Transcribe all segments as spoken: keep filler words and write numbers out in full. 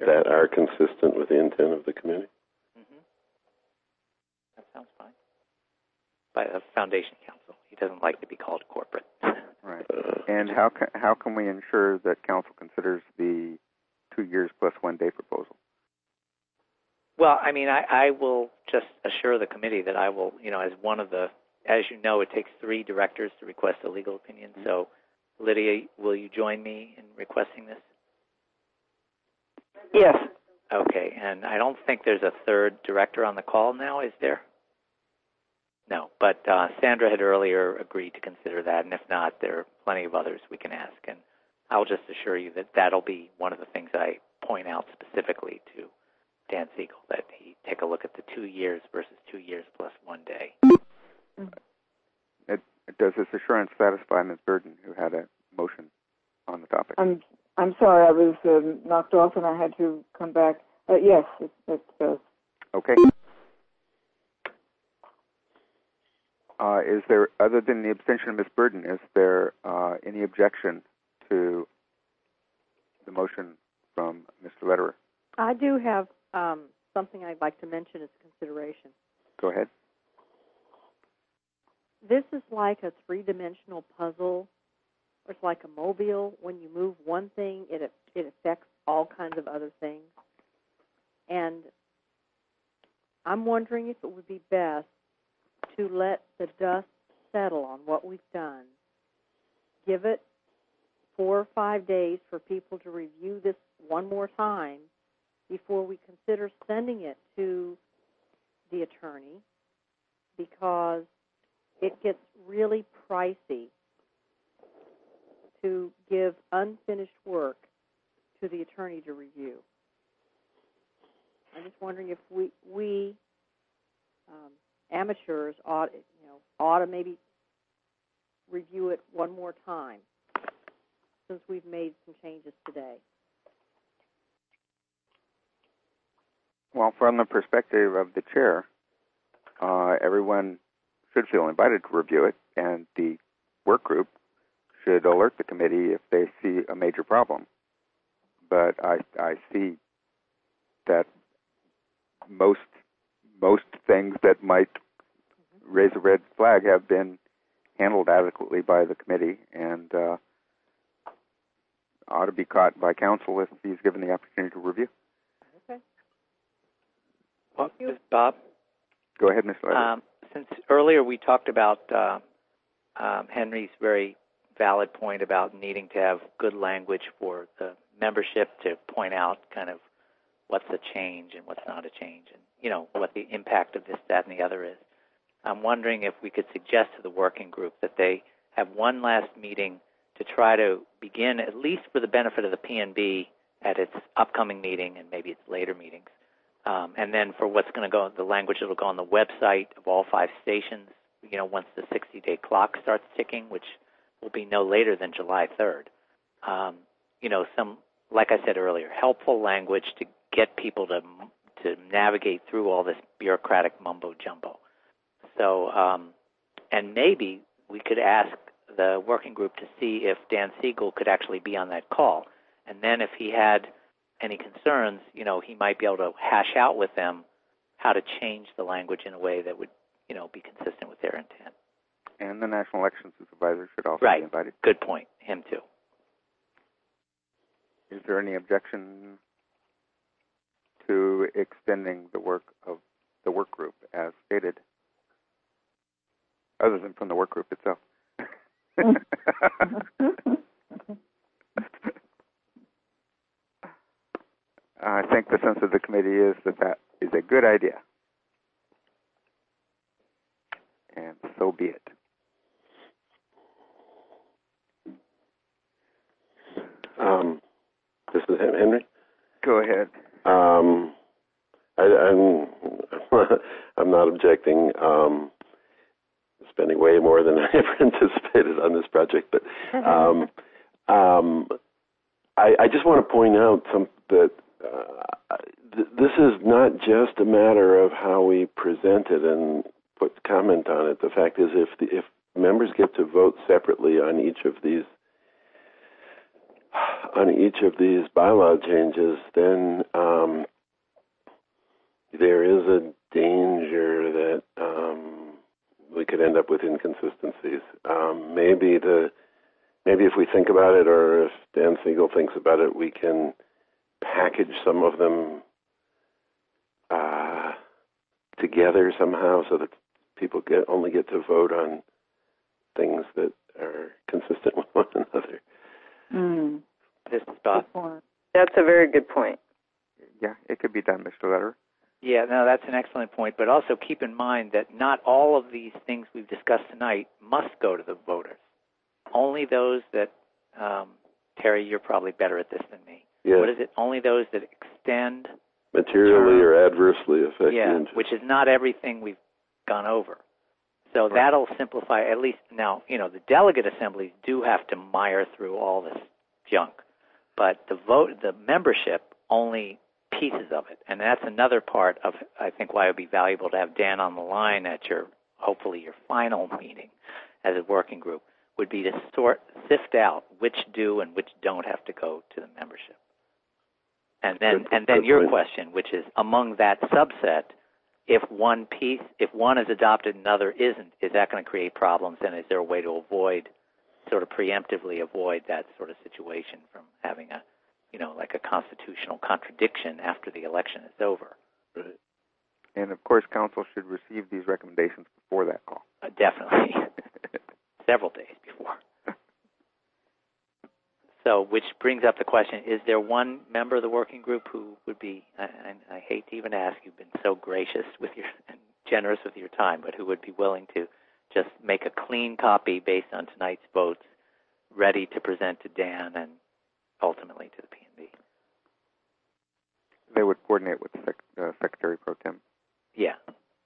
sure. that are consistent with the intent of the committee. Mm-hmm. That sounds fine. By the Foundation Council. He doesn't like to be called corporate. Right. And how can, how can we ensure that council considers the two years plus one day proposal? Well, I mean, I, I will just assure the committee that I will, you know, as one of the, as you know, it takes three directors to request a legal opinion. Mm-hmm. So, Lydia, will you join me in requesting this? Yes. Okay, and I don't think there's a third director on the call now, is there? No, but uh, Sandra had earlier agreed to consider that, and if not, there are plenty of others we can ask. And I'll just assure you that that'll be one of the things I point out specifically to Dan Siegel, that he take a look at the two years versus two years plus one day. It, does this assurance satisfy Miz Burden, who had a motion on the topic? I'm I'm sorry, I was uh, knocked off and I had to come back. Uh, yes, it, it does. Okay. Uh, is there, other than the abstention of Miz Burden, is there uh, any objection to the motion from Mister Lederer? I do have um, something I'd like to mention as a consideration. Go ahead. This is like a three-dimensional puzzle. It's like a mobile. When you move one thing, it it affects all kinds of other things. And I'm wondering if it would be best to let the dust settle on what we've done. Give it four or five days for people to review this one more time before we consider sending it to the attorney, because it gets really pricey to give unfinished work to the attorney to review. I'm just wondering if we, we um, amateurs ought, you know, ought to maybe review it one more time, since we've made some changes today. Well, from the perspective of the chair, uh, everyone should feel invited to review it, and the work group should alert the committee if they see a major problem. But I, I see that most most things that might raise a red flag have been handled adequately by the committee, and uh, ought to be caught by counsel if he's given the opportunity to review. Okay. Well, Bob? Go ahead, Miz Lederer. Um, since earlier we talked about uh, um, Henry's very valid point about needing to have good language for the membership to point out kind of what's a change and what's not a change, and, you know, what the impact of this, that, and the other is. I'm wondering if we could suggest to the working group that they have one last meeting to try to begin, at least for the benefit of the P N B at its upcoming meeting and maybe its later meetings, um, and then for what's going to go, the language that will go on the website of all five stations, you know, once the sixty-day clock starts ticking, which will be no later than July third. Um, you know, some, like I said earlier, helpful language to get people to to navigate through all this bureaucratic mumbo-jumbo. So, um, and maybe we could ask the working group to see if Dan Siegel could actually be on that call. And then if he had any concerns, you know, he might be able to hash out with them how to change the language in a way that would, you know, be consistent with their intent. And the National Election Supervisor should also right. be invited. Good point. Him too. Is there any objection to extending the work of the work group as stated, other than from the work group itself? I think the sense of the committee is that that is a good idea. And so be it. Um, this is Henry. Go ahead. Um, I, I'm I'm not objecting. Um, spending way more than I ever anticipated on this project, but um, um, I, I just want to point out some that uh, th- this is not just a matter of how we present it and put comment on it. The fact is, if the, if members get to vote separately on each of these on each of these bylaw changes, then um, there is a danger that um, we could end up with inconsistencies. Um, maybe the maybe if we think about it, or if Dan Siegel thinks about it, we can package some of them uh, together somehow, so that people get only get to vote on things that are consistent with one another. Mm. This is Bob. That's a very good point. Yeah, it could be done, Mister Lederer. Yeah, no, that's an excellent point. But also keep in mind that not all of these things we've discussed tonight must go to the voters. Only those that, um, Terry, you're probably better at this than me. Yes. What is it? Only those that extend Materially term, or adversely affect yeah, the interest. which is not everything we've gone over. So Right. that'll simplify, at least now, you know, the delegate assemblies do have to mire through all this junk. But the vote, the membership, only pieces of it. And that's another part of, I think, why it would be valuable to have Dan on the line at your, hopefully your final meeting as a working group, would be to sort, sift out which do and which don't have to go to the membership. And then, Good, and then good your point. question, which is among that subset, if one piece, if one is adopted and another isn't, is that going to create problems? And is there a way to avoid, sort of preemptively avoid that sort of situation from having a, you know, like a constitutional contradiction after the election is over? Right. And, of course, council should receive these recommendations before that call. Uh, definitely. Several days before. So, which brings up the question, is there one member of the working group who would be, I, I, I hate to even ask, you've been so gracious with your, and generous with your time, but who would be willing to just make a clean copy based on tonight's votes, ready to present to Dan and ultimately to the P and B? They would coordinate with the sec- uh, Secretary Pro Tem. Yeah.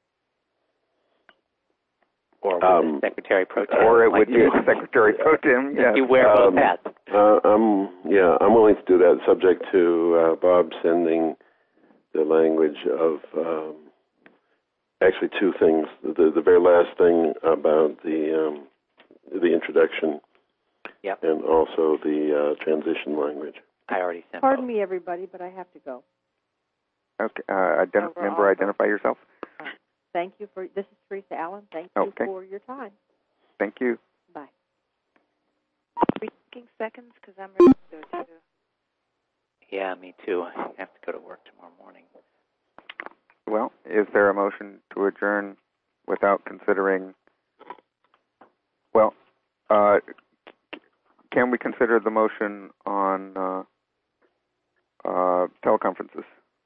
Or with Um, the Secretary Pro Tem. Or it like would be you. the Secretary Pro Tem, yes. You wear both Um, hats. Uh, I'm yeah, I'm willing to do that, subject to uh, Bob sending the language of um, actually two things. The the very last thing about the um, the introduction, Yep. and also the uh, transition language. I already sent Pardon both. me, everybody, but I have to go. Okay. Uh, ident- Overall. member, identify yourself. Thank you for, this is Teresa Allen. Thank Okay. you for your time. Thank you. Bye. Three seconds, because I'm ready to go too. Yeah, me too. I have to go to work tomorrow morning. Well, is there a motion to adjourn without considering, well, uh, c- can we consider the motion on uh, uh, teleconferences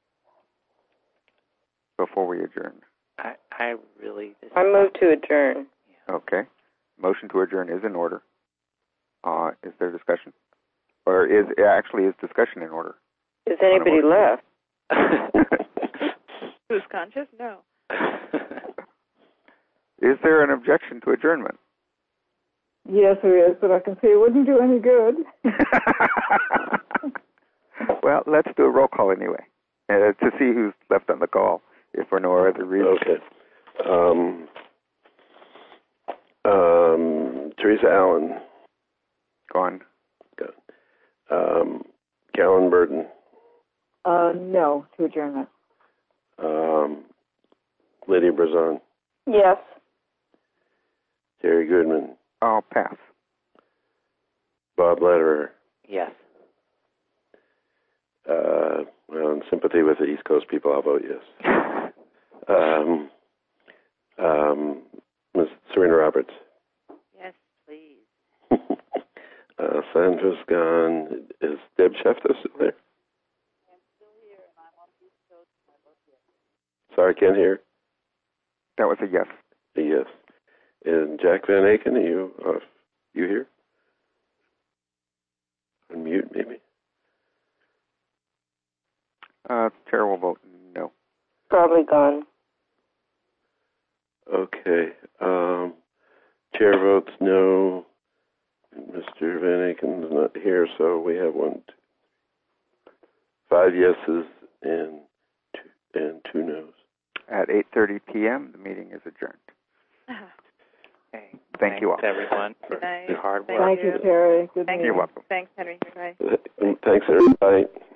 before we adjourn? I, I really... This I move to adjourn. Okay. Motion to adjourn is in order. Uh, is there discussion? Or is actually is discussion in order? Is anybody left? Who's conscious? No. Is there an objection to adjournment? Yes, there is, but I can see it wouldn't do any good. Well, let's do a roll call anyway, uh, to see who's left on the call, if for no other reason. Okay. Um, um, Teresa Allen. Gone. Good. Um, Callan Burton. Uh, no to adjournment. Um, Lydia Brazon. Yes. Terry Goodman. I'll pass. Bob Lederer. Yes. Uh, well, in sympathy with the East Coast people, I'll vote yes. Um, um, Miz Serena Roberts. Yes, please. uh, Sandra's gone. Is Deb Shefto still there? I'm still here, and I'm on the East Coast, and I vote yes. Sorry, I can't hear. That was a yes. A yes. And Jack Van Aken, are you off? You here? Unmute, maybe. Uh, chair will vote no. Probably gone. Okay. Um, chair votes no. Mister Van Aken is not here, so we have one, two, five yeses and two, and two noes. At eight thirty p.m., the meeting is adjourned. Okay. Thank Thanks, you all. everyone, for Good night. your hard work. Thank Thank you, Terry. Good Thank meeting You're you. welcome. Thanks, Henry. Bye. Thanks, everybody.